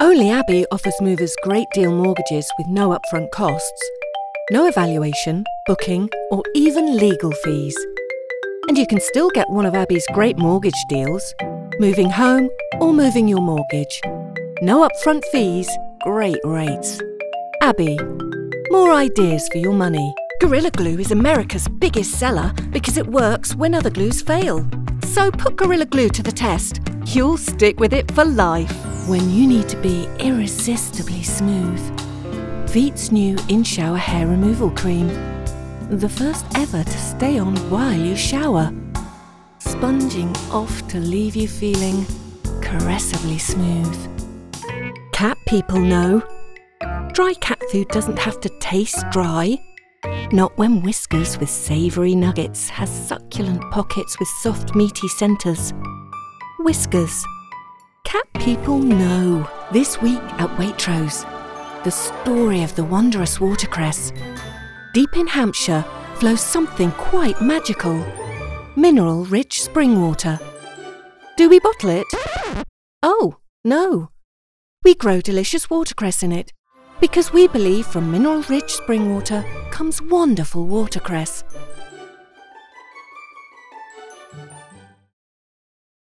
Only Abbey offers movers great deal mortgages with no upfront costs, no evaluation, booking, or even legal fees. And you can still get one of Abbey's great mortgage deals, moving home or moving your mortgage. No upfront fees, great rates. Abbey, more ideas for your money. Gorilla Glue is America's biggest seller because it works when other glues fail. So put Gorilla Glue to the test. You'll stick with it for life. When you need to be irresistibly smooth, Veet's new in-shower hair removal cream. The first ever to stay on while you shower. Sponging off to leave you feeling caressively smooth. Cat people know. Dry cat food doesn't have to taste dry. Not when Whiskers with savoury nuggets has succulent pockets with soft meaty centres. Whiskers. Cat people know. This week at Waitrose, the story of the wondrous watercress. Deep in Hampshire flows something quite magical. Mineral-rich spring water. Do we bottle it? Oh, no. We grow delicious watercress in it because we believe from mineral-rich spring water comes wonderful watercress.